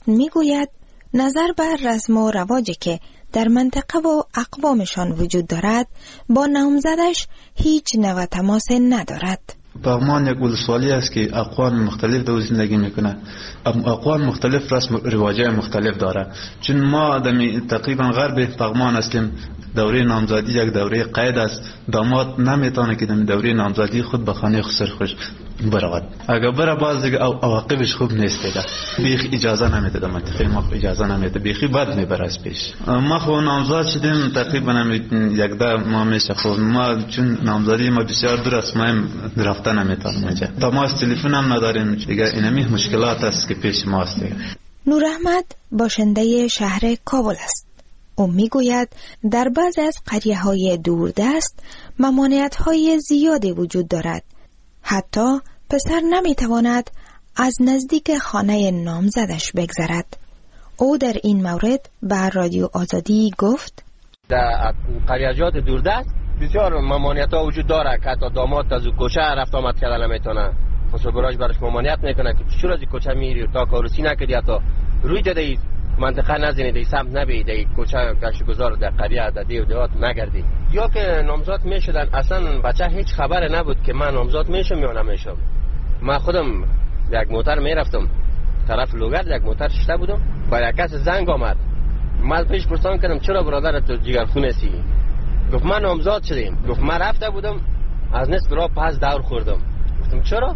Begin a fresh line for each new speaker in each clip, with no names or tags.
میگوید نظر بر رسم و رواجی که در منطقه و اقوامشان وجود دارد با نامزدش هیچ نوع تماس ندارد.
پغمان یک ولسوالی است که اقوام مختلف در زندگی میکنه. اقوام مختلف رسم و رواجه مختلف داره. چون ما تقریبا غرب پغمان هستیم. دوره نامزدی یک دوره قید است. داماد نمیتونه که در دوره نامزدی خود به خانه خسر برود. اگر بره باز دیگه عواقبش خوب نیست دیگه. بیخ اجازه نمیده در منطقه ما، اجازه نمیده، بیخی بد میبره از پیش. ما خو نامزد شدیم تقریبا یک ده ماه میشه. خب ما چون نامزدی ما بسیار دور است، ما رفته نمیتونیم اونجا. تماس تلفن هم نداریم دیگه. اینمی مشکلات است که پیش ما است دیگه.
نور احمد باشنده شهر کابل است. او میگوید در بعضی از قریه‌های دوردست ممانعت‌های زیادی وجود دارد. حتی پسر نمیتواند از نزدیک خانه نامزدش بگذرد. او در این مورد به رادیو آزادی گفت:
در قریه‌جات دوردست بسیار ممانعت‌ها وجود داره که حتی داماد از کوچه رفت آمد کردن نمیتونه. خصوصا براش ممانعت میکنه که چرا از کوچه میری تا کارسی نکردی، حتی روی دادی منطقه نزنی، دی سمت نبی، دی کوچه گشتگذار در قریه در دیو دیوات نگردی. یا که نامزد میشدن اصلا بچه هیچ خبر نبود که من نامزد میشم یا نمیشم. من خودم یک موتر میرفتم طرف لوگرد، یک موتر شته بودم، با یک کس زنگ آمد. من پیش پرسان کردم چرا برادر تو جگرخونه سی؟ گفت من نامزد شدیم. گفت من رفته بودم از نصف راه پس دور خوردم. گفتم چرا؟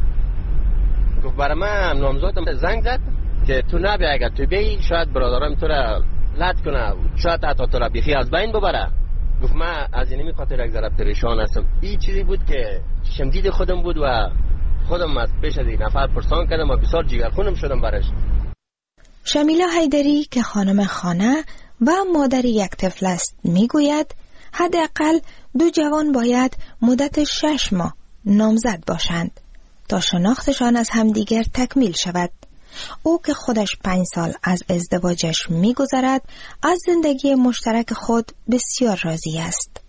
گفت برای من نامزدم زنگ زد که تو نبی، اگر تو بی شاید برادرم تو را لط کنه، شاید حتی تو را بیخی از بین ببره. گفت من از اینمی خاطر یک ذره پریشان هستم. این چیزی بود که شمدید خودم بود و خودم از پیش از این نفر پرسان کردم و بسیار جگرخونم شدم برش.
شمیلا حیدری که خانم خانه و مادر یک طفل است میگوید حداقل دو جوان باید مدت 6 ماه نامزد باشند تا شناختشان از همدیگر تکمیل شود. او که خودش 5 سال از ازدواجش می‌گذرد از زندگی مشترک خود بسیار راضی است.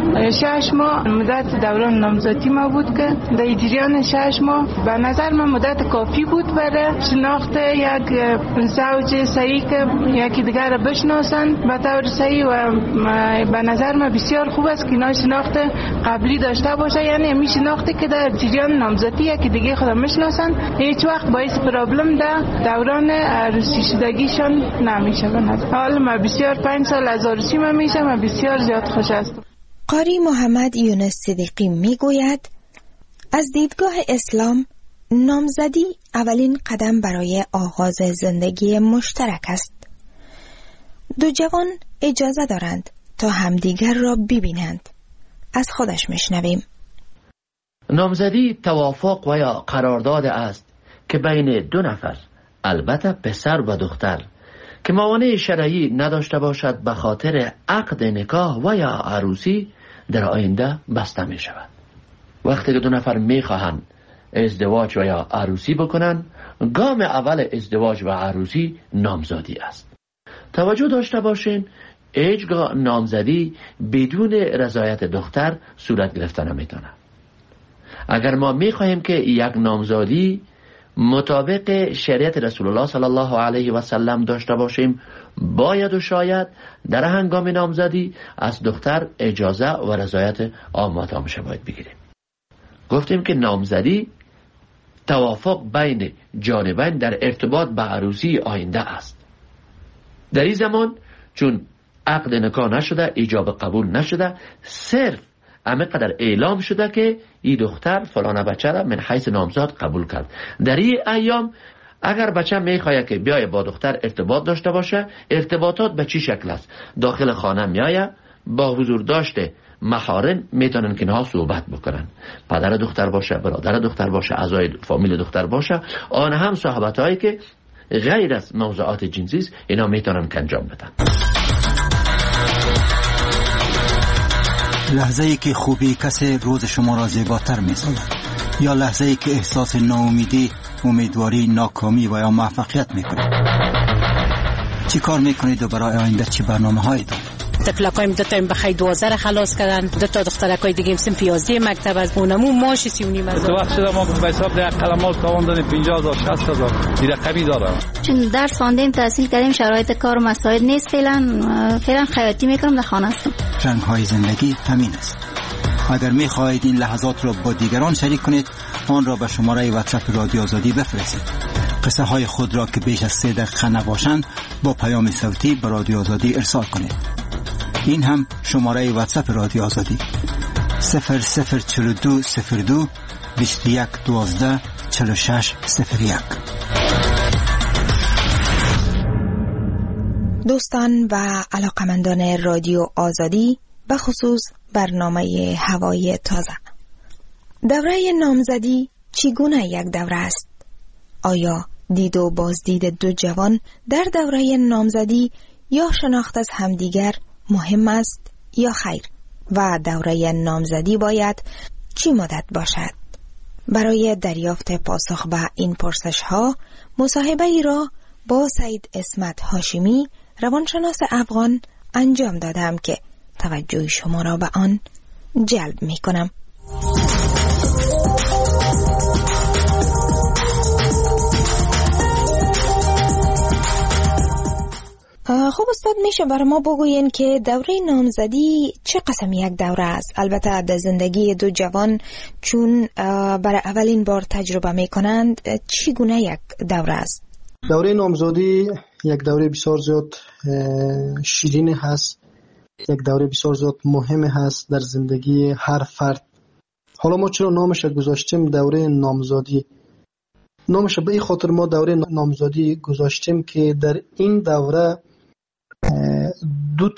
6 ماه مدت دوران نامزدی ما بود که در جریان 6 ماه به نظر من مدت کافی بود برای شناخت یک زوج صحیح که یکی دیگر را بشناسند به طور صحیح و به نظر من بسیار خوب است که اینا شناخت قبلی داشته باشه. یعنی می شناختی که در جریان نامزدی یکی دیگه خودم میشناسند، هیچ وقت باعث پرابلم در دوران عروسی شدگیشان نمیشه. به نظر حالا من بسیار 5 سال از عروسی من میشم و بسیار زیاد خوش هستم.
قاری محمد یونس صدیقی میگوید از دیدگاه اسلام نامزدی اولین قدم برای آغاز زندگی مشترک است. دو جوان اجازه دارند تا همدیگر را ببینند. از خودش میشنویم.
نامزدی توافق و یا قرارداد است که بین دو نفر، البته پسر و دختر، که موانع شرعی نداشته باشد به خاطر عقد نکاح و یا عروسی در آینده بسته می شود. وقتی که دو نفر می خواهند ازدواج و یا عروسی بکنند، گام اول ازدواج و عروسی نامزدی است. توجه داشته باشین هیچگاه نامزدی بدون رضایت دختر صورت گرفته نمیتونه. اگر ما می خواهیم که یک نامزدی مطابق شریعت رسول الله صلی الله علیه و سلم داشته باشیم، باید و شاید در هنگام نامزدی از دختر اجازه و رضایت آماتامش باید بگیریم. گفتیم که نامزدی توافق بین جانبین در ارتباط به عروسی آینده است. در این زمان چون عقد نکاح نشده، ایجاب قبول نشده، صرف همه قدر اعلام شده که این دختر فلانه بچه را من حیث نامزد قبول کرد. در این ایام اگر بچه میخواد که بیای با دختر ارتباط داشته باشه، ارتباطات به چی شکل است؟ داخل خانه میایه، با حضور داشته محارم میتونن که اینها صحبت بکنن. پدر دختر باشه، برادر دختر باشه، اعضای فامیل دختر باشه، آن هم صحبت هایی که غیر از موضوعات جنسی است، اینا میتونن که انجام بدن.
لحظه ای که خوبی کسی روز شما را زیباتر می‌سازد، یا لحظه ای که احساس ناامیدی، امیدواری، ناکامی و یا موفقیت میکنید. چی کار میکنید و برای آینده چی برنامه هایی دارید؟
تفلکایم دو تا بخای 12 را خلاص کردن، دو تا دخترکای دیگه هم سن 11 مکتب از اونمو ماش 3.5
تو وقت شده ما به حساب در کلمات تاوان دادیم 50,000 60,000 دی رقمی داره.
چون درس خواندیم تحصیل کردیم شرایط کار و مسائل نیست، فعلا خیاطی میکنم در خانه هستم.
رنگ‌های زندگی همین است. اگر می‌خواهید این لحظات را با دیگران شریک کنید، آن را به شماره واتساپ رادیو آزادی بفرستید. قصه های خود را که بیش از 3 دقیقه نباشند با پیام صوتی به رادیو آزادی ارسال کنید. این هم شماره واتساپ رادیو آزادی 004202 21 12 46 01.
دوستان و علاقمندان رادیو آزادی، به خصوص برنامه هوای تازه، دوره نامزدی چگونه یک دوره است؟ آیا دید و بازدید دو جوان در دوره نامزدی یا شناخت از همدیگر مهم است یا خیر؟ و دوره نامزدی باید چی مدت باشد؟ برای دریافت پاسخ به این پرسش ها مصاحبه ای را با سید اسمت هاشمی، روانشناس افغان انجام دادم که توجه شما را به آن جلب می کنم. خب استاد، میشه برای ما بگوین که دوره نامزدی چه قسم یک دوره است؟ البته در زندگی دو جوان چون برای اولین بار تجربه میکنند چگونه یک دوره است؟
دوره نامزدی یک دوره بسیار زیاد شیرین هست، یک دوره بسیار زیاد مهم هست در زندگی هر فرد. حالا ما چرا نامش گذاشتیم دوره نامزدی؟ نامش به این خاطر ما دوره نامزدی گذاشتیم که در این دوره دو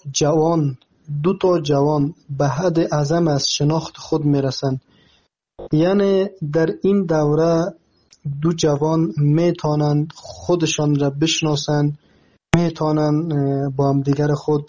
تا جوان به حد اعظم از شناخت خود میرسند. یعنی در این دوره دو جوان میتونند خودشان را بشناسند، میتونند با هم دیگر خود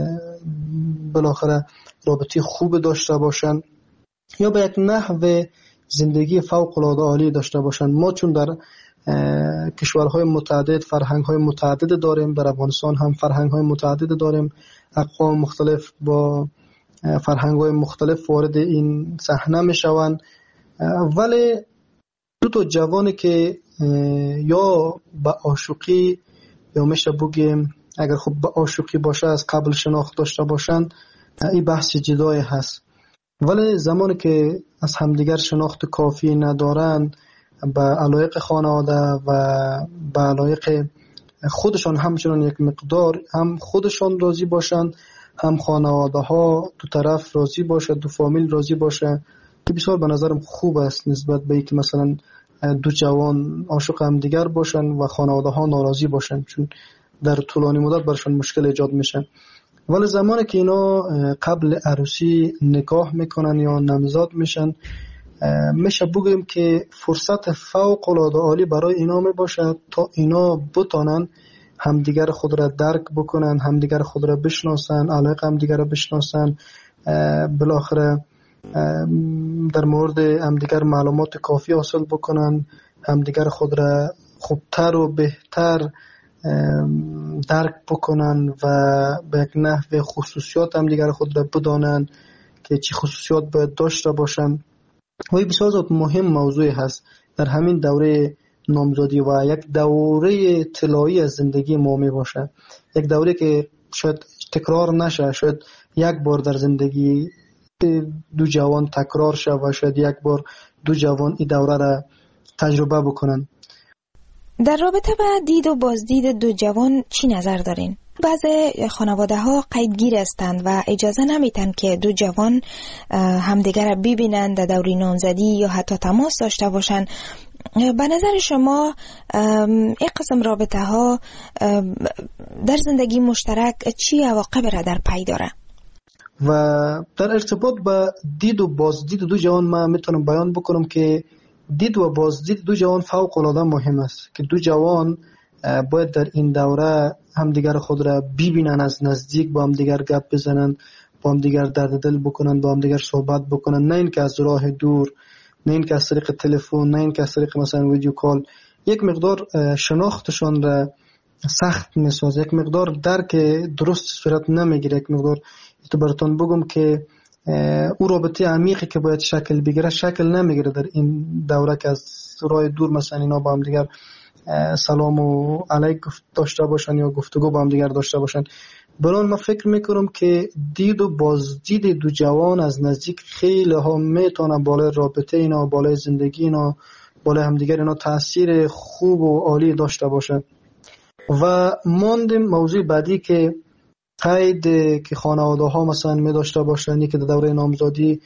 بالاخره رابطه خوب داشته باشند یا به یک نحو زندگی فوق العاده عالی داشته باشند. ما چون در کشورهای متعدد فرهنگ‌های متعدد داریم، در افغانستان هم فرهنگ‌های متعدد داریم، اقوام مختلف با فرهنگ‌های مختلف وارد این صحنه میشوند، ولی دو تا جوانی که یا به عاشقی یا میشه بگیم اگر خب به عاشقی باشه از قبل شناخت داشته باشند، این بحث جدای هست. ولی زمانی که از همدیگر شناخت کافی ندارند، به علایق خانواده و به علایق خودشان همچنان یک مقدار هم خودشان راضی باشند، هم خانواده ها دو طرف راضی باشه، دو فامیل راضی باشه، که بسیار به نظرم خوب است نسبت به اینکه مثلا دو جوان عاشق هم دیگر باشن و خانواده ها ناراضی باشن، چون در طولانی مدت برشان مشکل ایجاد میشه. ولی زمانی که اینا قبل عروسی نکاح میکنن یا نامزاد میشن، میشه بگیم که فرصت فوق العاده عالی برای اینا میباشه تا اینا بتونن همدیگر خود را درک بکنن، همدیگر خود را بشناسن، علایق همدیگر را بشناسن، بالاخره در مورد همدیگر معلومات کافی حاصل بکنن، همدیگر خود را خوبتر و بهتر درک بکنن و به یک نحو خصوصیات همدیگر خود را بدانن که چی خصوصیات باید داشته باشن. و این بسیار زیاد مهم موضوع هست در همین دوره نامزدی و یک دوره طلایی از زندگی ما می باشه، یک دوره که شاید تکرار نشه، شاید یک بار در زندگی دو جوان تکرار شه و شاید یک بار دو جوان این دوره را تجربه بکنن.
در رابطه با دید و بازدید دو جوان چی نظر دارین؟ بعضی خانواده ها قیدگیر هستند و اجازه نمیتن که دو جوان همدیگر را ببینن در دوره نامزدی یا حتی تماس داشته باشن. به نظر شما این قسم رابطه ها در زندگی مشترک چی عواقب را در پی داره؟
و در ارتباط با دید و بازدید دو جوان من میتونم بیان بکنم که دید و بازدید دو جوان فوق العاده مهم است که دو جوان باید در این دوره همدیگر خود را ببینن، از نزدیک با همدیگر گپ بزنن، با همدیگر درد دل بکنن، با همدیگر صحبت بکنن، نه اینکه از راه دور، نه اینکه از طریق تلفن، نه اینکه از طریق مثلا ویدیو کال. یک مقدار شناختشان را سخت میسازه، یک مقدار درک درست صورت نمیگیره. یک مقدار تو براتون بگم که او رابطه عمیقی که باید شکل بگیره شکل نمیگیره در این دوره که از راه دور مثلا اینا با هم دیگر سلام و علیک داشته باشن یا گفتگو با هم دیگر داشته باشن. برای من فکر میکنم که دید و بازدید دو جوان از نزدیک خیلی ها میتونه بالای رابطه اینا، بالای زندگی اینا، بالای همدیگر اینا تاثیر خوب و عالی داشته باشه. و ماندیم موضوع بعدی که قید که خانواده ها مثلا می داشته باشن، که در دوره نامزادی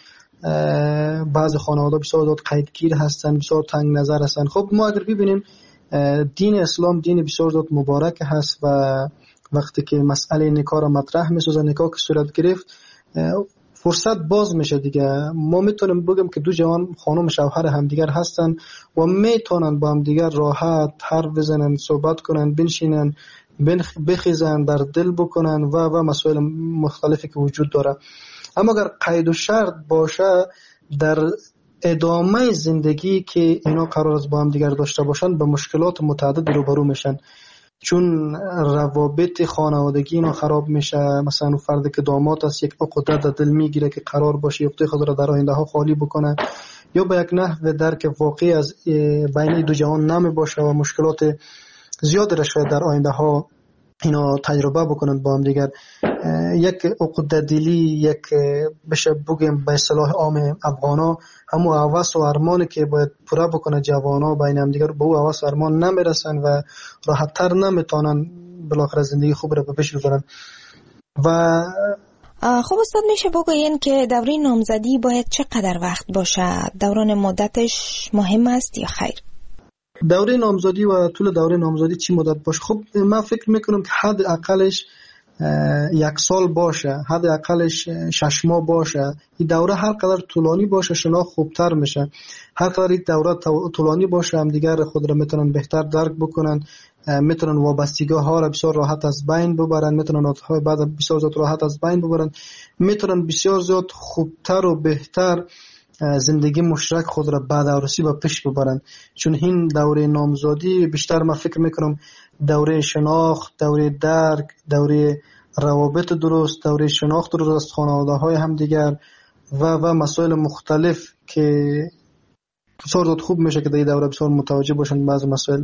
بعض خانواده بسیار زیاد قیدگیر هستن، بسیار تنگ نظر هستن. خب ما اگر ببینیم دین اسلام دین بسیار زیاد مبارک هست و وقتی که مسئله نکاح را مطرح می‌سازه، نکاح که صورت گرفت فرصت باز میشه دیگه. ما میتونیم بگیم که دو جوان خانم شوهر همدیگر هستن و میتونن با همدیگر راحت حرف بزنن، صحبت کنن، بنشینن، بخیزن، در دل بکنن و مسائل مختلفی که وجود داره. اما اگر قید و شرط باشه در ادامه زندگی که اینا قرار است با هم دیگر داشته باشن به مشکلات متعدد روبرو میشن، چون روابط خانوادگی اینا خراب میشه. مثلا فردی که داماد است یک عقده در دل میگیره که قرار باشه عقده خود را در آینده ها خالی بکنه، یا به یک نحو درک واقعی از بین دو جوان نمی باشه و مشکلات زیاد را شاید در آینده ها اینا تجربه بکنند با هم دیگر. یک عقده دلی، یک بشه بگیم به اصطلاح عام افغانا همون هوس و ارمانی که باید پوره بکنه جوانا بین هم دیگر به او هوس و ارمان نمیرسن و راحت تر نمیتونن بالاخره زندگی خوب را به پیش ببرن. و
خب استاد میشه بگوین که دوره نامزدی باید چقدر وقت باشه؟ دوران مدتش مهم است یا خیر؟
دوره نامزدی و طول دوره نامزدی چی مدت باشه؟ خب من فکر میکنم که حد اقلش 1 سال باشه، حد اقلش 6 ماه باشه. این دوره هر قدر طولانی باشه شناخت خوبتر میشه. هر قدر این دوره طولانی باشه هم دیگر خود را میتونن بهتر درک بکنن، میتونن وابستگی ها را بسیار راحت از بین ببرن، میتونن عادتهای بعد بسیار زیاد راحت از بین ببرن، میتونن بسیار زیاد خوبتر و بهتر زندگی مشترک خود را بعد عروسی با پیش ببرن. چون این دوره نامزادی بیشتر من فکر میکنم دوره شناخت، دوره درک، دوره روابط درست، دوره شناخت درست از خانواده های هم دیگر و مسائل مختلف که بسیار زیاد خوب میشه که در این دوره بسیار متوجه باشن بعض مسائل.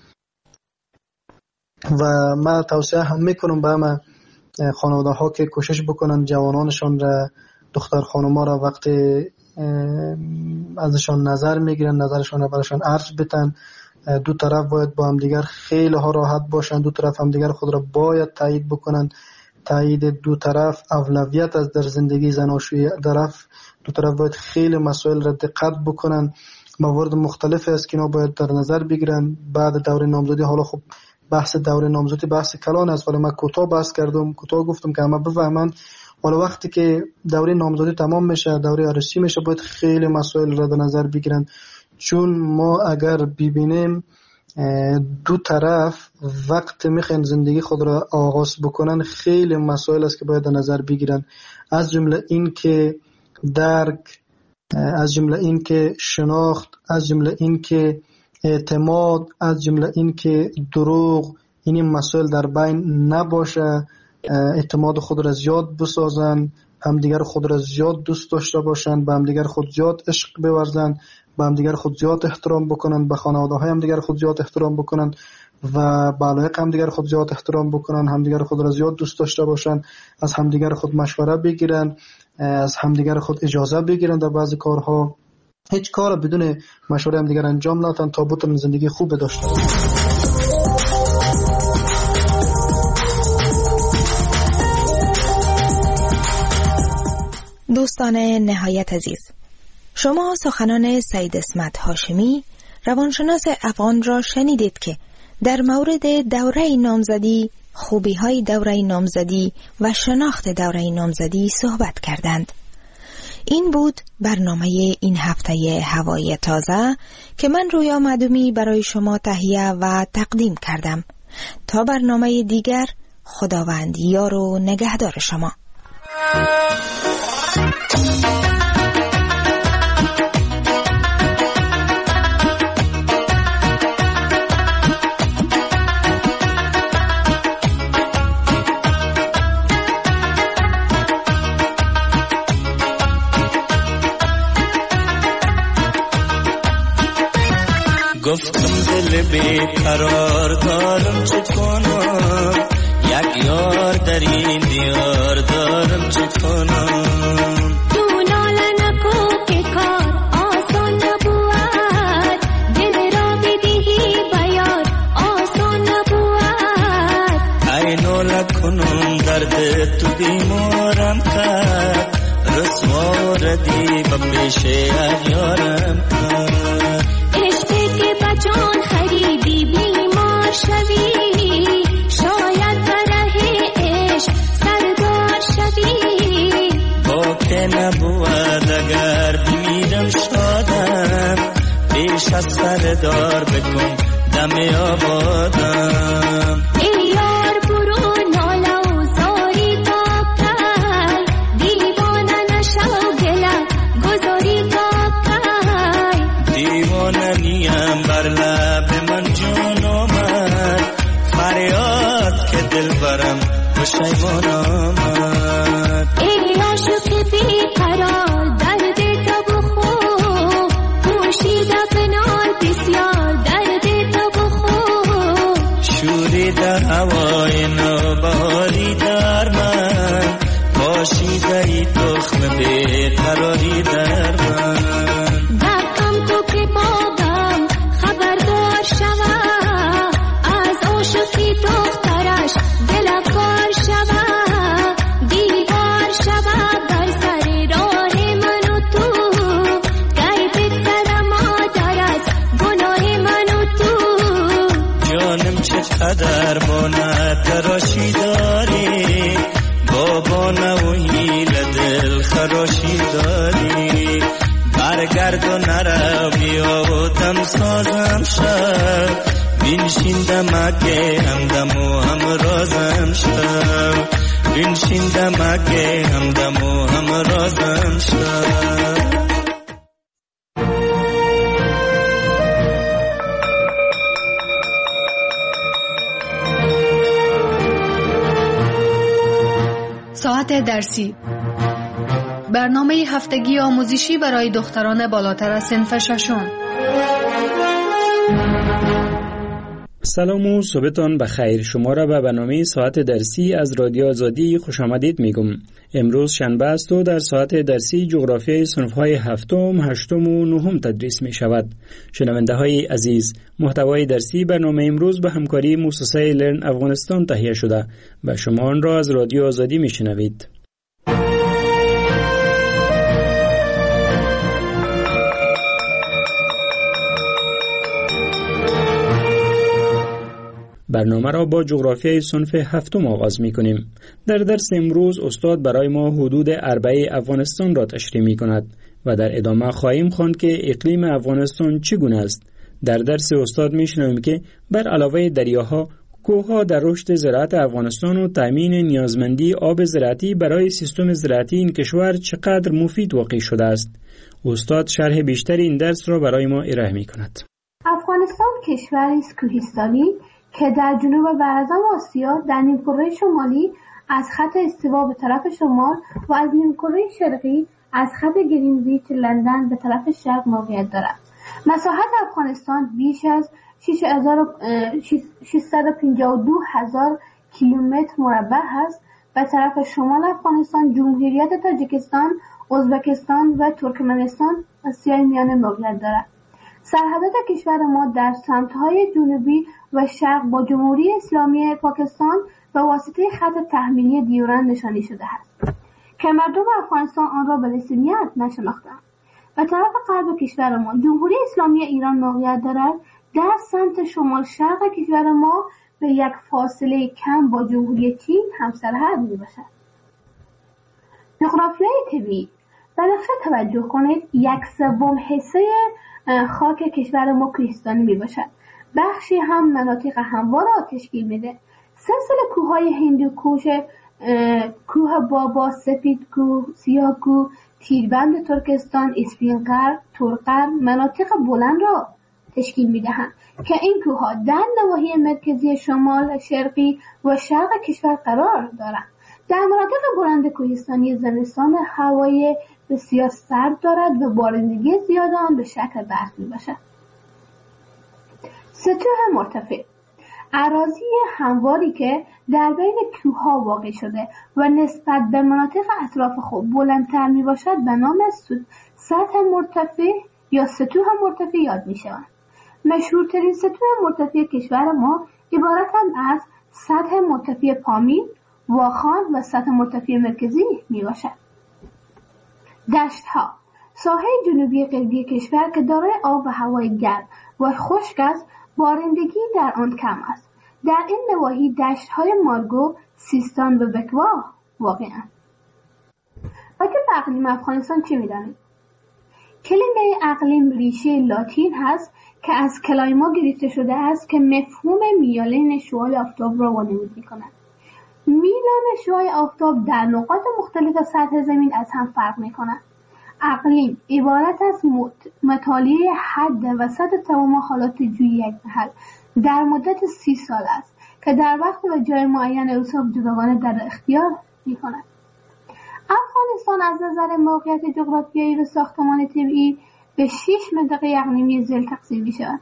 و من توصیه هم میکنم به همه خانواده ها که کوشش بکنن جوانانشان را، دختر خانوما را وقتی ازشان نظر میگیرن نظرشان را براشان عرض بتن. دو طرف باید با هم دیگر خیلی ها راحت باشن، دو طرف هم دیگر خود را باید تایید بکنن. تایید دو طرف اولویت از در زندگی زناشویی طرف. دو طرف باید خیلی مسائل را دقت بکنن. موارد مختلفی است که اینا باید در نظر بگیرن بعد دوره نامزدی. حالا خب بحث دوره نامزدی بحث کلان است ولی من کوتاه بحث کردم، کوتاه گفتم که همه بفهمن. حالا وقتی که دوره نامزدی تمام میشه، دوره عروسی میشه، باید خیلی مسائل را در نظر بگیرن. چون ما اگر ببینیم دو طرف وقت میخوان زندگی خود را آغاز بکنن خیلی مسائل است که باید در نظر بگیرن، از جمله این که درک، از جمله این که شناخت، از جمله این که اعتماد، از جمله این که دروغ، این مسائل در بین نباشه. اعتماد خود را زیاد بسازن، همدیگر خود را زیاد دوست داشته باشن، به همدیگر خود زیاد عشق بورزن، به همدیگر خود زیاد احترام بکنن، به خانواده های همدیگر خود زیاد احترام بکنن و به علایق همدیگر خود زیاد احترام بکنن، همدیگر خود را زیاد دوست داشته باشن، از همدیگر خود مشوره بگیرن، از همدیگر خود اجازه بگیرن در بعضی کارها. هیچ کار بدون مشوره همدیگر انجام ندن تا بتونن زندگی خوب داشته باشن.
دوستان نهایت عزیز، شما سخنان سید اسمت هاشمی روانشناس افغان را شنیدید که در مورد دوره نامزدی، خوبی‌های دوره نامزدی و شناخت دوره نامزدی صحبت کردند. این بود برنامه این هفته هوای تازه که من رویا مدومی برای شما تهیه و تقدیم کردم. تا برنامه دیگر، خداوند یار و نگهدار شما.
گفتم دل بیقرار دارم چه کنم، یک یار در این دیار دارم چه کنم.
تو ناله نکو که کار آسان نبود، دل را بدهی بیار آسان نبود.
ای ناله کنم درد تو بیمارم کرد، رسوا ردی و پیش یارم کرد.
عشقی که بجان خریدی بیمار شوی، شاید بره عشق سردار شوی.
با که نبود اگر بمیرم شادم، پیش از سردار بکن دم آبادم.
ای یار برو ناله و زاری تا کی، دیوانه نشو گله گذاری تا کی.
دیوانه نیم بر لب من جان آمد، فریاد که دل برم پشیمان آمد.
ای عاشق بیقرار درد تو بخور، پوشیده بنال بسیار درد تو بخور.
شوریده هوای نوبهاری در من، پاشیده ای تخم بیقراری در من.
دقم تو که بابم خبردار شوه، از عاشقی دخترش دل کار شوه. دیوار شوه بر سر راه من و تو، گی بگذر مادر از گناه من و تو.
جانم چقدر با نتراشی داری، بابا نوهی لدل خراشی داری. برگرد و نرو بیا و دم سازم شد، بینشین دمکه همدم و همرازم شد. بینشین دمکه همدم و همرازم شد.
ساعت درسی، برنامه هفتگی آموزشی برای دختران بالاتر از صنف ششم.
سلام و صبحتان بخیر. شما را به برنامه ساعت درسی از رادیو آزادی خوش آمدید میگم. امروز شنبه است و در ساعت درسی جغرافیای صنف‌های هفتم، هشتم و نهم تدریس می شود. شنونده های عزیز، محتوای درسی برنامه امروز به همکاری مؤسسه لرن افغانستان تهیه شده و شما آن را از رادیو آزادی می شنوید. برنامه را با جغرافیای صنف هفتم آغاز می کنیم. در درس امروز استاد برای ما حدود اربعه افغانستان را تشریح می کند و در ادامه خواهیم خواند که اقلیم افغانستان چگونه است. در درس استاد می شنویم که بر علاوه دریاها، کوهها در رشد زراعت افغانستان و تامین نیازمندی آب زراعتی برای سیستم زراعتی این کشور چقدر مفید واقع شده است. استاد شرح بیشتر این درس را برای ما ارائه می کند.
افغانستان کشوری است کوهستانی که در جنوب و اعظم آسیا در نیمکره شمالی از خط استوا به طرف شمال و از نیمکره شرقی از خط گرینویچ لندن به طرف شرق موقعیت دارد. مساحت افغانستان بیش از 652,000 کیلومتر مربع است. به طرف شمال افغانستان جمهوریت تاجیکستان، ازبکستان و ترکمنستان آسیای میانه موقعیت دارد. سرحدات کشور ما در سمت‌های جنوبی و شرق با جمهوری اسلامی پاکستان به واسطه خط تحمیلی دیورند نشانی شده است که مردم افغانستان آن را به رسمیت نشناختند. به طرف غرب کشور ما جمهوری اسلامی ایران موقعیت دارد. در سمت شمال شرق کشور ما به یک فاصله کم با جمهوری چین همسرحد میباشد. جغرافیای طبیعی، به نقشه توجه کنید. 1/3 حصه خاک کشور ما کوهستانی میباشد. بخشی هم مناطق هموار را تشکیل میده. سلسله کوههای هندوکوش، کوه بابا، سپید کوه، سیاه کوه، تیربند ترکستان، اسفینقر، تورقر مناطق بلند را تشکیل میدهند که این کوهها در نواحی مرکزی شمال، شرقی و شرق کشور قرار دارند. در مناطق بلند کوهستانی زمستان هوای بسیار سرد دارد و بارندگی زیاد آن به شکل برف میباشد. سطوح مرتفع اراضی همواری که در بین کوهها واقع شده و نسبت به مناطق اطراف خود بلندتر می باشد به نام سطح مرتفع یا سطوح مرتفع یاد می شوند. مشهورترین سطوح مرتفع کشور ما عبارتند از سطح مرتفع پامیر، واخان و سطح مرتفع مرکزی می باشد. دشت ها ساحه جنوبی غربی کشور که دارای آب و هوای گرم و خشک است، بارندگی در آن کم است. در این نواحی دشت‌های مارگو، سیستان و بکوا واقع‌اند. راجع به اقلیم افغانستان چه می‌دانید؟ کلمه اقلیم ریشه لاتین هست که از کلایما گرفته شده است که مفهوم میالین شعاع آفتاب را وانمود می‌کند. میلان شعاع آفتاب در نقاط مختلف سطح زمین از هم فرق می‌کند. اقلیم عبارت از مطالعه حد و سطح تمام حالات جوی یک محل در مدت 30 سال است که در وقت و جای معین اوصاف جداگانه در اختیار می‌کند. افغانستان از نظر موقعیت جغرافیایی و ساختمان طبیعی به 6 منطقه اقلیمی ذیل تقسیم می‌شود.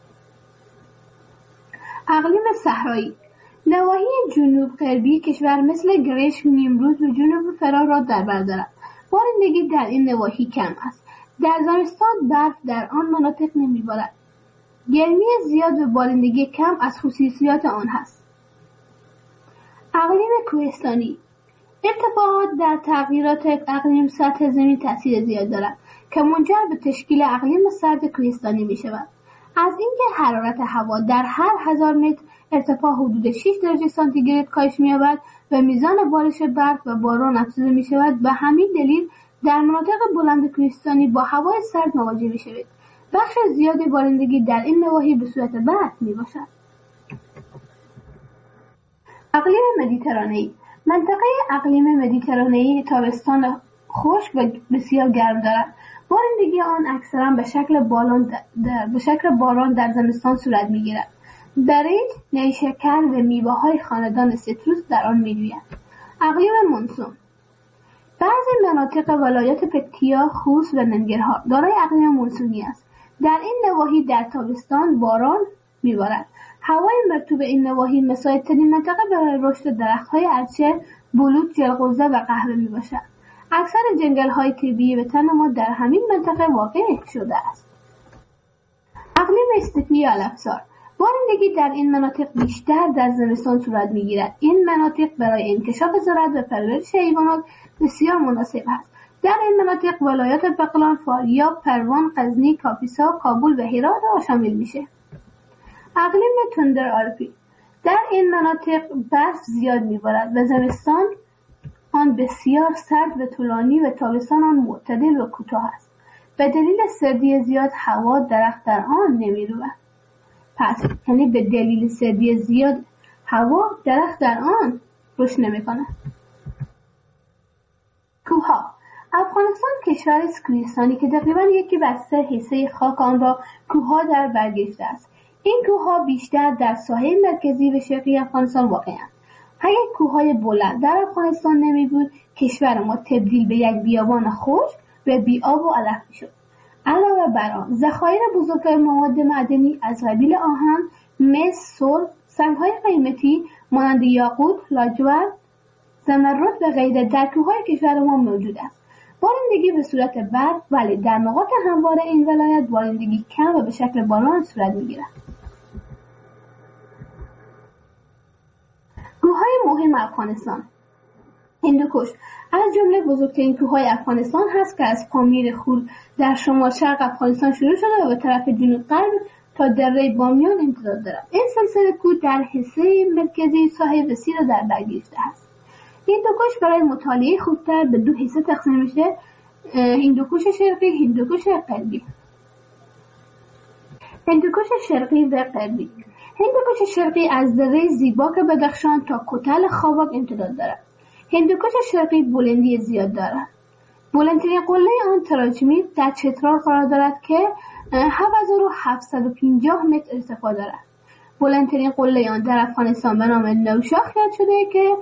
اقلیم صحرایی نواحی جنوب غربی کشور مثل گرشک، نیمروز و جنوب فرا را در بر دارد. بارندگی در این نواحی کم است. در زمستان برف در آن مناطق نمی‌بارد. گرمی زیاد و بارندگی کم از خصوصیات آن هست. اقلیم کوهستانی ارتفاعات در تغییرات اقلیم سطح زمین تاثیر زیاد دارد که منجر به تشکیل اقلیم سرد کوهستانی می شود. از اینکه حرارت هوا در هر 1000 متر ارتفاع حدود 6 درجه سانتیگراد کاهش می یابد و میزان بارش برف و باران افزوده می شود. به همین دلیل در مناطق بلند کوهستانی با هوای سرد مواجه می شود. بخش زیاد بارندگی در این نواحی به صورت برف می باشد. اقلیم مدیترانه‌ای منطقه اقلیم مدیترانه‌ای تابستان خشک و بسیار گرم دارد. بارندگی آن اکثرا به شکل باران در زمستان صورت می‌گیرد. برنج، نیشکر و میوه‌های خاندان سیتروس در آن می‌رویند. اقلیم مونسون بعضی مناطق ولایت پکتیا، خوست و ننگرهار دارای اقلیم مونسونی است. در این نواحی در تابستان باران می‌بارد. هوای مرطوب این نواحی مساعدترین منطقه برای رشد درخت‌های ارچه، بلوط، جلغوزه و قهوه میباشد. اکثر جنگل‌های طبیعی وطن ما در همین منطقه واقع شده است. اقلیم استپی الافزار بارندگی در این مناطق بیشتر در زمستان صورت میگیرد. این مناطق برای انکشاف زراعت و پرورش حیوانات بسیار مناسب است. در این مناطق ولایات بغلان، فاریاب، پروان، غزنی، کاپیسا، کابل و هرات را شامل میشه. اقلیم تندر آلپی در این مناطق برف زیاد میبارد و زمستان آن بسیار سرد و طولانی و تابستان آن معتدل و کوتاه است. به دلیل سردی زیاد هوا درخت در آن نمیروید. پس یعنی به دلیل سردی زیاد هوا درخت در آن رشد نمیکنه. کوهها افغانستان کشور است کوهستانی که تقریبا 1/3 حصه خاک آن را کوهها در بر گرفته است. این کوهها بیشتر در ساحه مرکزی و شرقی افغانستان واقع‌اند. اگر کوههای بلند در افغانستان نمی بود، کشور ما تبدیل به یک بیابان خشک و بی‌آب و علف می‌شد. علاوه بر آن، ذخایر بزرگ مواد معدنی از قبیل آهن، مس، سرب، سنگ‌های قیمتی مانند یاقوت، لاجورد، زمرد و غیره در کوههای کشور ما موجود است. بارندگی به صورت برف، ولی در نقاط هموار این ولایت بارندگی کم و به شکل باران صورت می‌گیرد. کوههای مهم افغانستان هندوکش از جمله بزرگترین کوههای افغانستان هست که از پامیر خور در شمال شرق افغانستان شروع شده و به طرف جنوب غرب تا دره بامیان امتداد دارد. این سلسله کوه در حصه مرکزی ساحل وسیع را در بر گرفته است. هندوکش برای مطالعه خوبتر به 2 حصه تقسیم میشه: هندوکش شرقی، هندوکش غربی. هندوکش شرقی و غربی. هندوکش شرقی از دره زیباک بدخشان تا کوتل خاواک امتداد دارد. هندوکش شرقی بلندی زیاد دارد. بلندترین قله آن تراجمید در چترال قرار دارد که 7750 متر ارتفاع دارد. بلندترین قله آن در افغانستان به نام نوشاخ یاد شده که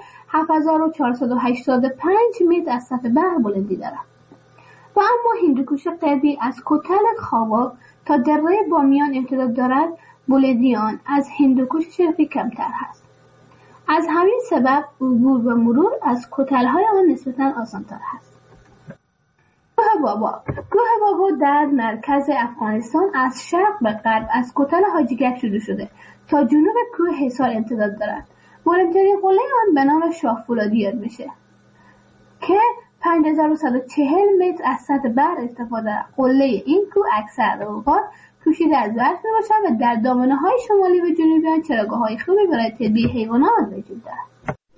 7485 متر از سطح بحر بلندی دارد. و اما هندوکش غربی از کوتل خاواک تا دره بامیان امتداد دارد بلندی آن از هندوکش شرقی کمتر است. از همین سبب عبور و مرور از کتل‌های آن نسبتاً آسان‌تر است. کوه بابا در مرکز افغانستان از شرق به غرب از کتل حاجی گک شروع شده تا جنوب کوه حصار امتداد دارد. بلندترین قله آن به نام شاه فولادی یاد میشه که 5140 متر از سطح بحر ارتفاع دارد. قله این کوه اکثر اوقات پوشیده از برف میباشد و در دامنه‌های شمالی و جنوبی آن چراگاه‌های خوبی برای تربیت حیوانات وجود دارد.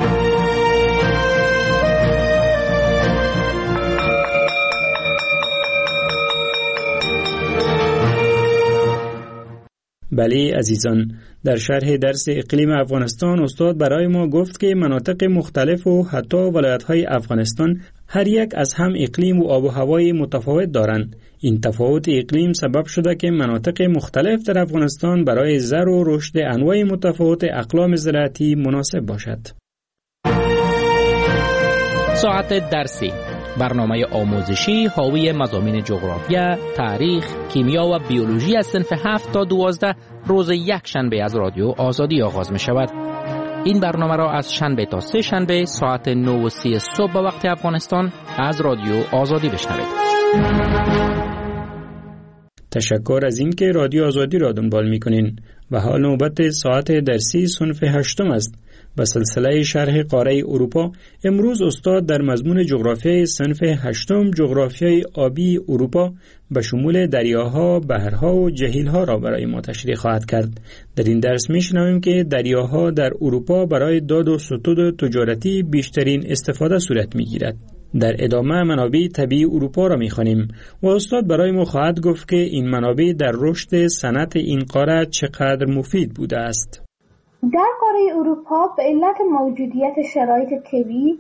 بله عزیزان، در شرح درس اقلیم افغانستان استاد برای ما گفت که مناطق مختلف و حتی ولایت‌های افغانستان هر یک از هم اقلیم و آب و هوای متفاوت دارند. این تفاوت اقلیم سبب شده که مناطق مختلف در افغانستان برای زر و رشد انواع متفاوت اقلام زراعتی مناسب باشد.
ساعت درسی، برنامه آموزشی حاوی مضامین جغرافیا، تاریخ، کیمیا و بیولوژی از صنف 7 تا 12 روز یک شنبه از رادیو آزادی آغاز می شود. این برنامه را از شنبه تا سه شنبه ساعت 9:30 صبح به وقت افغانستان از رادیو آزادی بشنوید.
تشکر از این که رادیو آزادی را دنبال می‌کنین و حال نوبت ساعت درسی صنف 8 است. به سلسله شرح قاره اروپا امروز استاد در مضمون جغرافیای صنف 8 جغرافیای آبی اروپا به شمول دریاها، بحرها و جهیلها را برای ما تشریح خواهد کرد. در این درس می‌شنویم که دریاها در اروپا برای داد و ستود تجارتی بیشترین استفاده صورت می‌گیرد. در ادامه منابع طبیعی اروپا را می‌خوانیم و استاد برای ما خواهد گفت که این منابع در رشد صنعت این قاره چقدر مفید بوده است.
در قاره اروپا به علت موجودیت شرایط طبیعی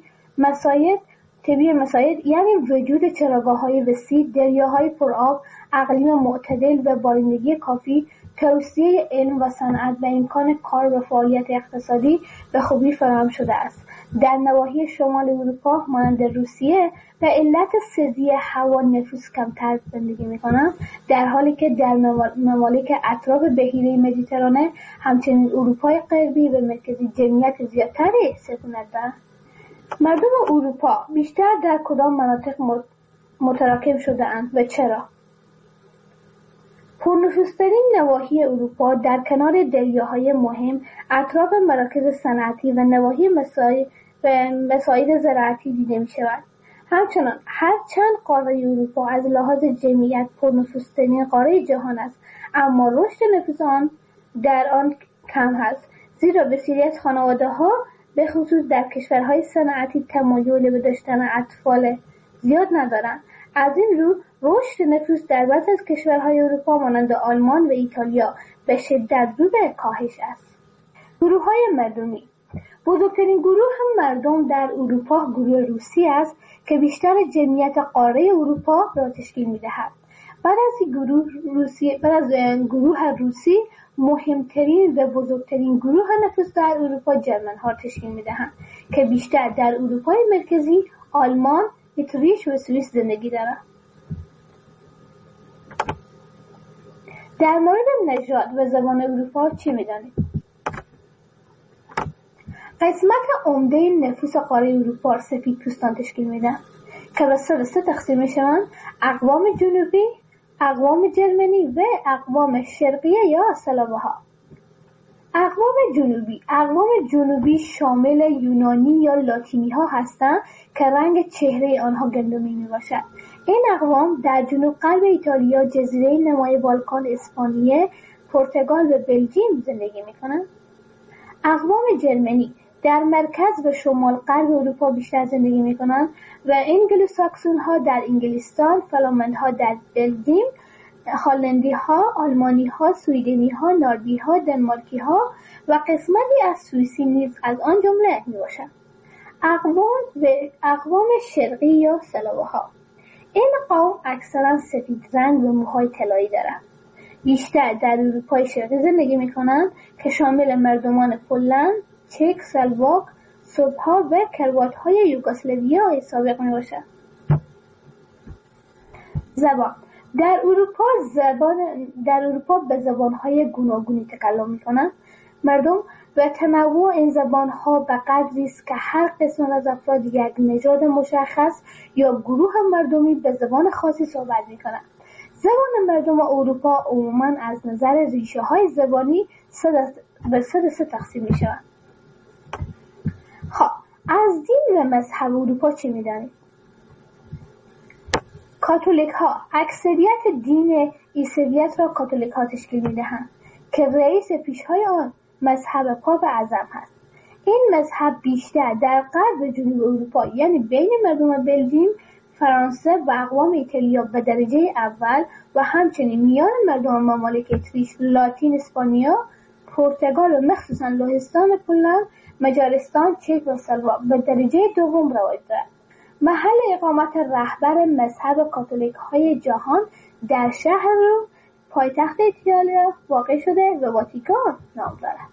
مساعد یعنی وجود چراگاه‌های وسیع، دریاهای پرآب، اقلیم معتدل و بارندگی کافی، توسعه علم و صنعت و امکان کار و فعالیت اقتصادی به خوبی فراهم شده است. در نواحی شمال اروپا مانند روسیه به علت سردی هوا نفوس کمتر زندگی می‌کنند، در حالی که در ممالک اطراف بحیره مدیترانه همچنین اروپای غربی و مرکزی جمعیت زیادتری سکونت دارند. مردم اروپا بیشتر در کدام مناطق متراکم شده اند و چرا؟ پرنفوذترین نواحی اروپا در کنار دریاهای مهم، اطراف مراکز صنعتی و نواحی مساعد زراعتی دیده می شود. همچنان هرچند قاره اروپا از لحاظ جمعیت پرنفوذترین قاره جهان است، اما رشد نفوذ آن در آن کم است، زیرا بسیاری از خانواده‌ها به خصوص در کشورهای صنعتی تمایل به داشتن اطفال زیاد ندارند. از این رو رشد نفوذ در بعضی از کشورهای اروپا مانند آلمان و ایتالیا به شدت رو به کاهش است. گروه‌های مردمی. بزرگترین گروه مردم در اروپا گروه روسی است که بیشتر جمعیت قاره اروپا را تشکیل می‌دهد. بعد از گروه روسی مهمترین و بزرگترین گروه نفوذ در اروپا جرمن‌ها تشکیل می‌دهند که بیشتر در اروپای مرکزی، آلمان، اتریش و سوئیس زندگی دارند. در مورد نژاد و زبان اروپا چی می‌دانید؟ قسمت عمده نفوس قاره اروپا سفیدپوستان تشکیل میدن که به سه تقسیم میشوند: اقوام جنوبی، اقوام جرمنی و اقوام شرقیه یا سلاوها. اقوام جنوبی شامل یونانی یا لاتینی ها هستند که رنگ چهره آنها گندمی می باشد. این اقوام در جنوب غرب ایتالیا، جزیره نمای بالکان، اسپانیه، پرتغال و بلژیم زندگی می کنند. اقوام جرمنی در مرکز و شمال غرب اروپا بیشتر زندگی می کنند و انگلوساکسون ها در انگلستان، فلامند ها در بلژیم، هلندی ها، آلمانی ها، سویدنی ها، ناروژی ها، دنمارکی ها و قسمتی از سوئیسی نیز از آن جمله می باشند. اقوام شرقی یا سلاوها. این قوم اکثرا سفید رنگ و موهای طلایی دارند. بیشتر در اروپای شرقی زندگی می کنند که شامل مردمان پولند، چک، سلواک، سرب‌ها و کروات‌های یوگسلاویای سابق می باشد. زبان. در اروپا به زبانهای گوناگونی تکلم میکنند. مردم و تنوع این زبانها به قدری است که هر قسم از افراد یک نژاد مشخص یا گروه مردمی به زبان خاصی صحبت میکنند. زبان مردم اروپا عموما از نظر ریشه های زبانی به سه تقسیم می شوند. از دین و مذهب اروپا چه می دانید؟ کاتولیک ها اکثریت دین عیسویت را کاتولیک ها تشکیل می دهند که رئیس پیشهای آن مذهب پاپ اعظم هست. این مذهب بیشتر در غرب و جنوب اروپا یعنی بین مردم بلژیم، فرانسه و اقوام ایتالیا به درجه اول و همچنین میان مردم ممالک اتریش، لاتین اسپانیا، پرتغال و مخصوصا لهستان پولند، مجارستان، چک و اسلواک به درجه دوم رواج دارد. محل اقامت رهبر مذهب کاتولیک های جهان در شهر پایتخت ایتالیا واقع شده و واتیکان نام دارد.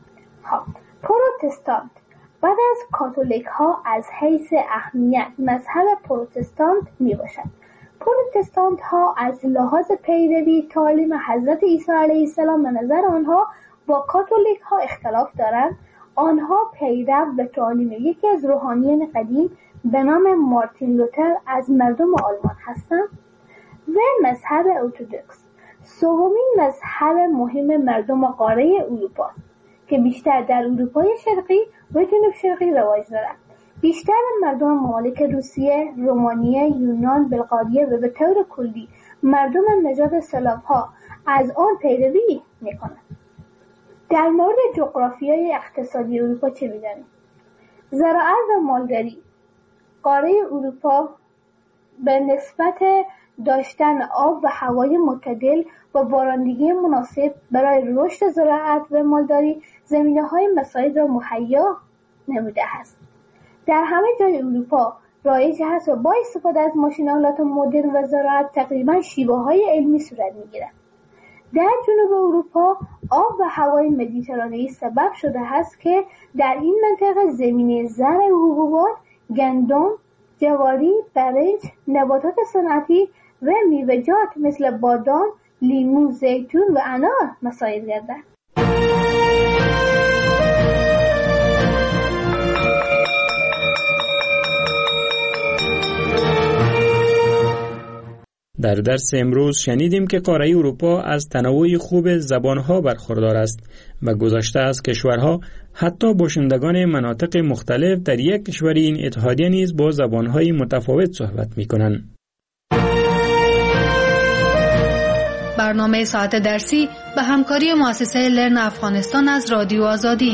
پروتستانت بعد از کاتولیک ها از حیث اهمیت مذهب پروتستانت می باشد. پروتستانت ها از لحاظ پیروی تعالیم حضرت عیسی علیه السلام به نظر آنها با کاتولیک ها اختلاف دارند. آنها پیرو به تعالیم یکی از روحانیان قدیم به نام مارتین لوتر از مردم آلمان هستند و مذهب ارتدوکس سومین مذهب مهم مردم قاره اروپا که بیشتر در اروپای شرقی و جنوب شرقی رواج دارد. بیشتر مردم ممالک روسیه، رومانیه، یونان، بلغاریه و به طور کلی مردم نژاد سلاوها از آن پیروی می‌کنند. در مورد جغرافیای اقتصادی اروپا چه می‌دانید؟ زراعت و مالداری. قاره اروپا به نسبت داشتن آب و هوای معتدل و بارندگی مناسب برای رشد زراعت و مالداری زمینه‌های مساعد را مهیا نموده است. در همه جای اروپا رایج است و با استفاده از ماشین‌آلات مدرن و زراعت تقریباً شیوه‌های علمی صورت می‌گیرد. در جنوب اروپا آب و هوای مدیترانه‌ای سبب شده است که در این منطقه زمینه زرع حبوبات، گندم، جواری، برنج، نباتات صنعتی و میوه‌جات مثل بادام، لیمو، زیتون و انار مساعد گردد.
در درس امروز شنیدیم که قاره اروپا از تنوع خوب زبانها برخوردار است و گذشته از کشورها حتی باشندگان مناطق مختلف در یک کشور این اتحادیه نیز با زبانهای متفاوت صحبت می‌کنند.
برنامه ساعت درسی به همکاری مؤسسه لرن افغانستان از رادیو آزادی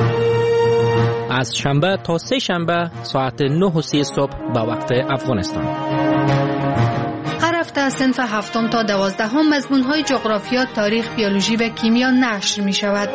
از شنبه تا سه شنبه ساعت 9:30 صبح به وقت افغانستان.
هر هفته از صنف 7 تا 12 مضمون‌های جغرافیا، تاریخ، بیولوژی و کیمیا نشر می‌شود.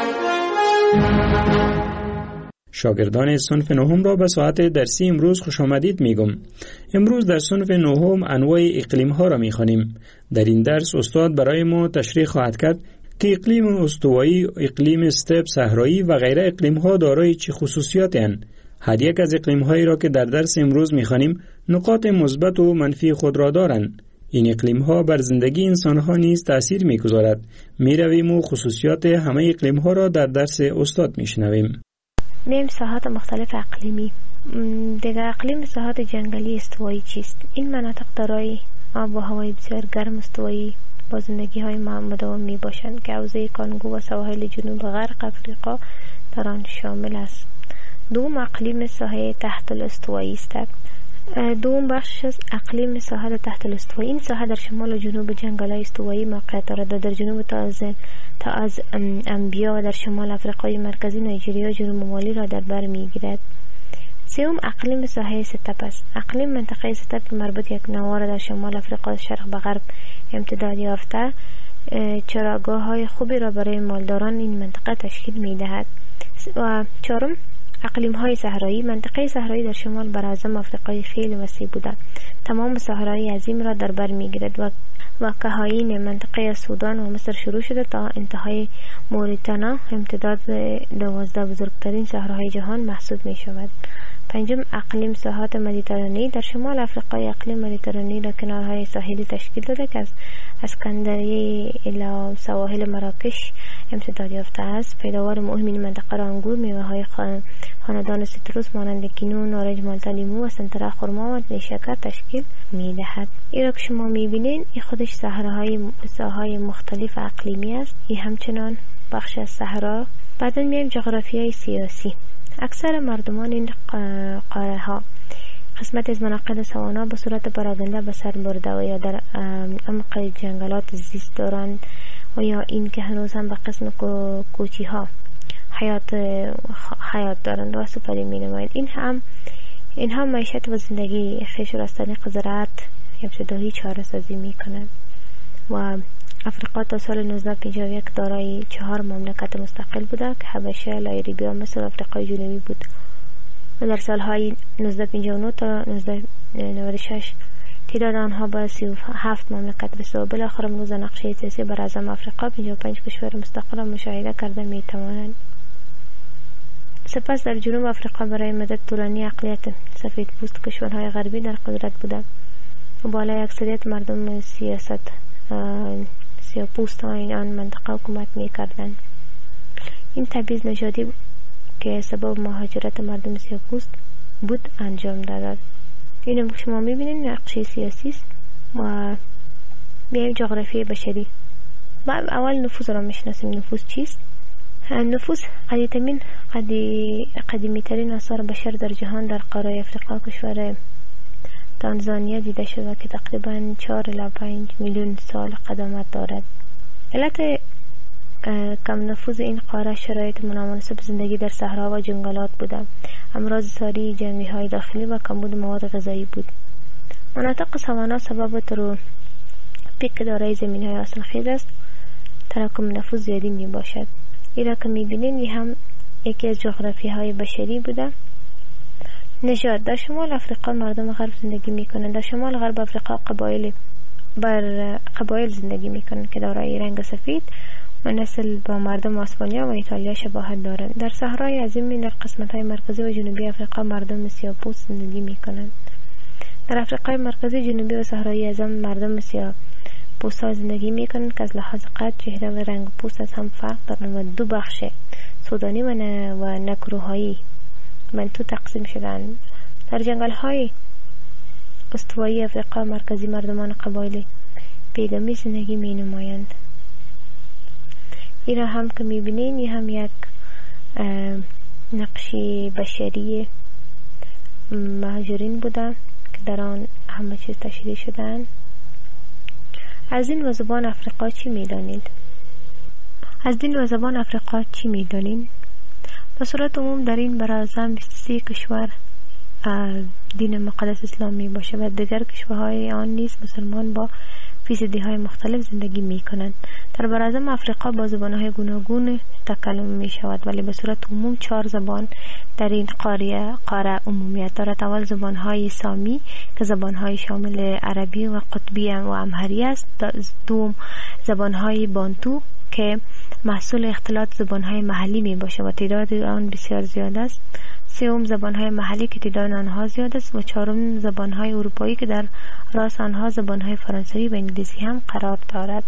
شاگردان صنف 9 را به ساعت درسی امروز خوش آمدید میگم. امروز در صنف 9 انواع اقلیم‌ها را می‌خوانیم. در این درس استاد برای ما تشریح خواهد کرد که اقلیم استوایی، اقلیم استپ، صحرایی و غیره اقلیم‌ها دارای چه خصوصیاتی هستند. هر یک از اقلیم‌هایی را که در درس امروز می‌خوانیم نقاط مثبت و منفی خود را دارند. این اقلیم‌ها بر زندگی انسان‌ها نیز تأثیر می‌گذارد. می‌رویم و خصوصیات همه اقلیم‌ها را در درس استاد می‌شنویم.
نیم ساحات مختلف اقلیمی. دیگر اقلیم ساحات جنگلی استوایی چیست؟ این مناطق دارای آب و هوای بسیار گرم استوایی با زندگی‌های مداوم می‌باشند که حوزه کانگو و سواحل جنوب غرب افریقا در آن شامل است. دوم اقلیم ساحه تحت الاستوایی است. دوم بخش از اقلیم ساحه تحت الاستوایی. این ساحه در شمال و جنوب جنگل‌های استوایی موقعیت دارد و در جنوب تا از انبیا و در شمال افریقای مرکزی نایجریا جنوب مالی را در بر می‌گیرد. سوم اقلیم ساحه ستپ است. اقلیم منطقه ستپ که مربوط یک نوار در شمال افریقا از شرق به غرب امتداد یافته چراگاه‌های خوبی را برای مالداران این منطقه تشکیل می‌دهد. و چهارم اقلیم‌های صحرایی. منطقه صحرایی در شمال براعظم افریقای خیلی وسیع بوده. تمام صحرای عظیم را در بر می‌گیرد و کهاین منطقه سودان و مصر شروع شده تا انتهای موریتانا امتداد به 12 بزرگترین صحراهای جهان محسوب می‌شود. پنجم اقلیم ساحات مدیترانه‌ای. در شمال افریقا اقلیم مدیترانه‌ای را کنارهای ساحلی تشکیل داده که از اسکندریه الی سواحل مراکش امتداد یافته است. پیداوار مهم این منطقه را انگور، میوه‌های خاندان سیتروس مانند کینو، نارنج، مالتا، لیمو و سنتره، خرما و نیشکر تشکیل می‌دهد. این را که شما می‌بینید این خودش ساحه‌های مختلف اقلیمی است. این همچنان بخش از صحرا. بعداً میایم جغرافیای سیاسی. اکثر مردمان این قاره ها قسمت از مناطق سوانا به صورت پراگنده به سر برده و یا در عمق جنگلات زیست دارند و یا این که هنوز هم به قسم کوچی ها حیات دارند و سپری می نمایند. اینها معیشت و زندگی خیش را از طریق زراعت ابتدایی چاره سازی می کنند و افریقا تا سال 1951 دارای 4 مملکت مستقل بوده که حبشه، لایبریا و مصر افریقای جنوبی بود و در سالهای 1959 تا 1996 تعداد آنها به 37 مملکت رسید و بالاخره امروز نقشه سیاسی بر اعظم افریقا 55 کشور مستقل مشاهده کرده می توانند. سپس در جنوب افریقا برای مدت طولانی اقلیت سفید پوست کشورهای غربی در قدرت بوده و بالای اکثریت مردم سیاه‌پوست ها این آن منطقه حکومت می کردند. این تبعیض نژادی که سبب مهاجرت مردم سیاه‌پوست بود انجام داد. اینو که شما می بینید نقشه سیاسی است و بیایم جغرافی بشری. اول نفوس را میشناسیم. نفوس چیست؟ نفوس قدیمی ترین آثار بشر در جهان در قاره افریقا کشور تانزانیا دیده شده که تقریبا 4 الی 5 میلیون سال قدامت دارد. علت کم نفوذ این قاره شرایط نامناسب زندگی در صحرا و جنگلات بوده. امراض ساری، جنگی‌های داخلی و کمبود مواد غذایی بود. مناطق سوانا سبب پیک دارای زمین‌های حاصلخیز است. تراکم نفوذ زیادی می باشد. این را که می بینید این هم یکی از جغرافی‌های بشری بوده. نژاد. در شمال افریقا مردم غرب زندگی می کنند. در شمال غرب افریقا قبایل زندگی می کنند که دارای رنگ سفید و نسل با مردم اسپانیا و ایتالیا شباهت دارند. در صحرای عظیم در قسمت‌های مرکزی و جنوبی افریقا مردم سیاه‌پوست زندگی می کنند. در افریقای مرکزی، جنوبی و صحرای اعظم مردم سیاه‌پوست‌ها زندگی می کنند که از لحاظ قد، چهره و رنگ پوست از هم فرق دارند و دو بخش سودانی و نکروهایی منطقه تقسیم شدند. در جنگل‌های استوایی افریقا مرکزی مردمان قبایل پیگامی زندگی می نمایند. این را هم که می بینید این هم یک نقشی بشری مهاجرین بودند که در آن همه چیز تشریح شدند. از دین و زبان افریقا چی می دانید؟ از دین و زبان افریقا چی می دانید؟ به صورت عموم در این برازم 23 کشور دین مقدس اسلام می باشه و دیگر کشورهای آن نیز مسلمان با فیصدی‌های مختلف زندگی می کنند. در برازم افریقا با زبان‌های گوناگون تکلم می شود ولی به صورت عموم 4 زبان در این قاره عمومیت دارد. اول زبان‌های سامی که زبان‌های شامل عربی و قطبی و امهری است. دوم زبان‌های بانتو که محصول اختلاط زبان‌های محلی می باشه و تعداد آن بسیار زیاد است. سوم زبان‌های محلی که تعداد آنها زیاد است و چهارم زبان‌های اروپایی که در راس آنها زبان‌های فرانسوی و انگلیسی هم قرار دارد.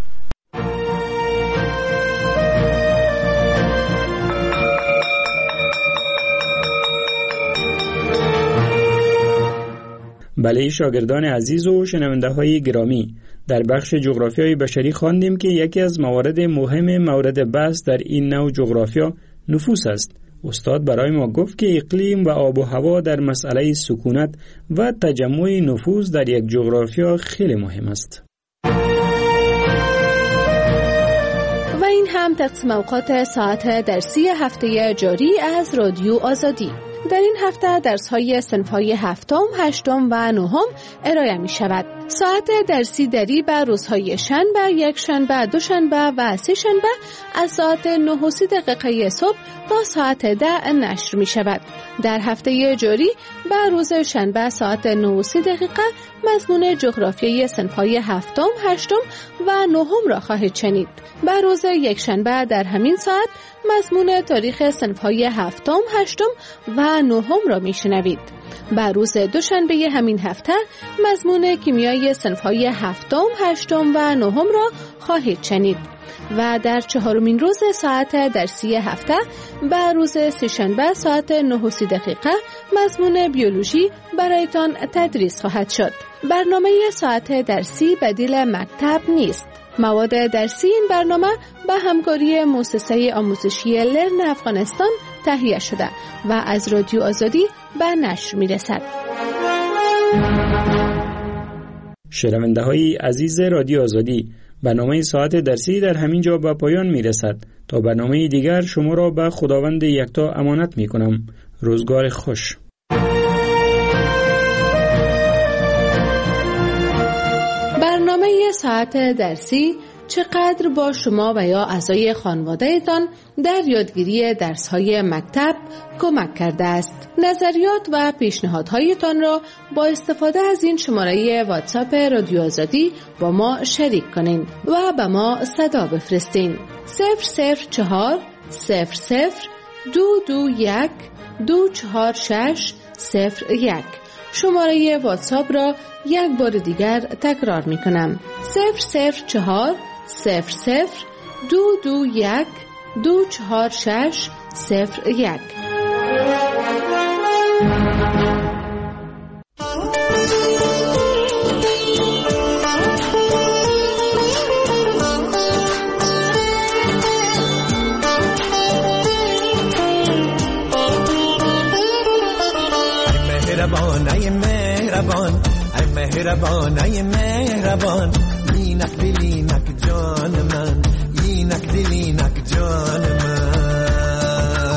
بله شاگردان عزیز و شنونده های گرامی، در بخش جغرافیای بشری خواندیم که یکی از موارد مهم مورد بحث در این نوع جغرافیا نفوس است. استاد برای ما گفت که اقلیم و آب و هوا در مسئله سکونت و تجمع نفوس در یک جغرافیا خیلی مهم است.
و این هم تقسیم اوقات ساعت درسی هفته جاری از رادیو آزادی. در این هفته درس‌های صنف‌های هفتم، هشتم و نهم ارائه می‌شود. ساعت درسی دری بر روزهای شنبه، یکشنبه، دوشنبه و سه‌شنبه از ساعت 9:30 صبح تا ساعت 10 نشر می‌شود. در هفته جاری بر روز شنبه ساعت 9:30 مضمون جغرافیای صنف‌های هفتم، هشتم و نهم را خواهید شنید. بر روز یکشنبه در همین ساعت مضمون تاریخ صنف‌های هفتم، هشتم و و نهم را میشنوید. بر روز دوشنبه همین هفته مضمون کیمیای صنف‌های هفتم، هشتم و نهم را خواهید شنید و در چهارمین روز ساعت درسی هفته بر روز سه‌شنبه ساعت 9:30 مضمون بیولوژی برایتان تدریس خواهد شد. برنامه ساعت درسی بدیل مکتب نیست. مواد درسی این برنامه به همکاری مؤسسه آموزشی لرن افغانستان تهیه شده و از رادیو آزادی به نشر میرسد.
شنونده های عزیز رادیو آزادی، برنامه ساعت درسی در همین جا به پایان میرسد. تا برنامه دیگر شما را به خداوند یکتا امانت میکنم. روزگار خوش.
برنامه ساعت درسی چقدر با شما و یا اعضای خانواده‌تان در یادگیری درس‌های مکتب کمک کرده است. نظریات و پیشنهادهایتان را با استفاده از این شماره واتساپ رادیو آزادی با ما شریک کنین و به ما صدا بفرستین. 004 00 221 246 01. شماره واتساپ را یک بار دیگر تکرار می کنم. 004 00 221 246 01.
مهربان ای مهربان اینک دلینک جان من، اینک دلینک جان من،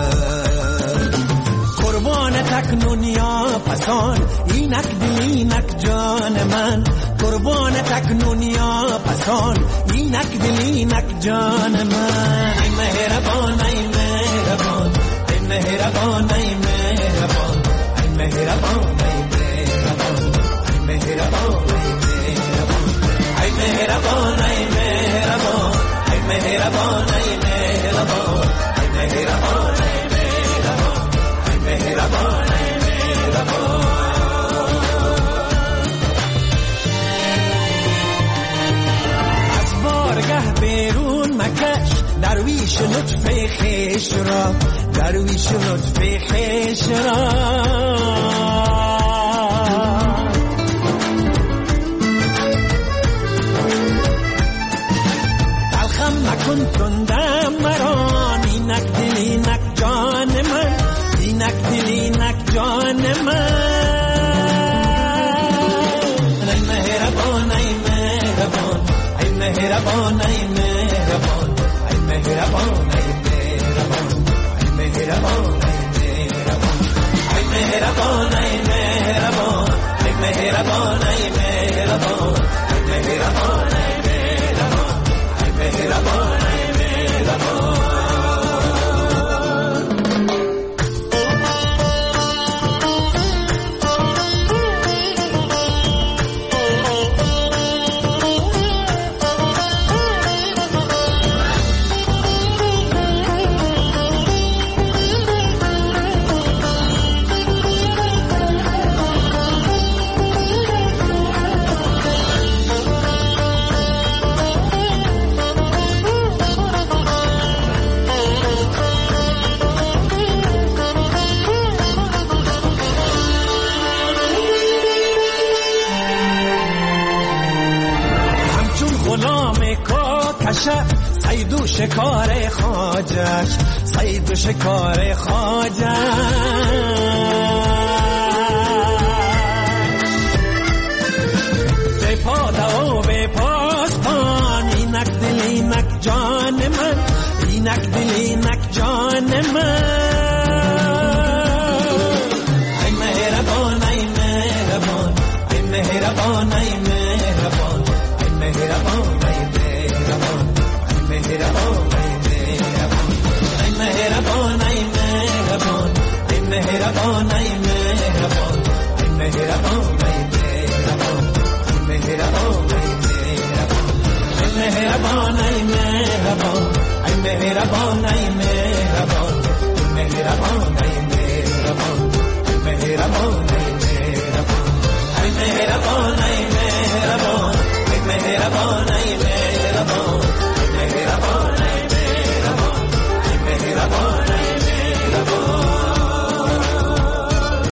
قربان تکنون یا پسان اینک دلینک جان من، قربان تکنون یا پسان اینک دلینک جان من. ای مهربان ای مهربان ای مهربان ای مهربان ای مهربان مهربان ای مهربان ای مهربان ای مهربان ای مهربان ای مهربان ای مهربان ای مهربان. از بارگه بیرون مکش درویش لطف خویش را، درویش لطف خویش را. مکن تندم مرا اینک دلینک جان من، اینک دلینک جان من. ای مهربان ای مهربان ای مهربان ای مهربان ای مهربان ای مهربان ای مهربان ای مهربان ای مهربان ای مهربان ای مهربان ای مهربان ای مهربان ای مهربان. صید و شکار خواجش، صید و شکار خواجش. به پاده و به پاسبان اینک دل اینک جان من، اینک دل اینک جان من. ای مهربان ای مهربان ای مهربان ای مهربان ای مهربان مهربان ای مهربان ای مهربان ای مهربان ای مهربان ای مهربان ای مهربان ای مهربان ای مهربان ای مهربان ای مهربان ای مهربان ای مهربان ای مهربان زمان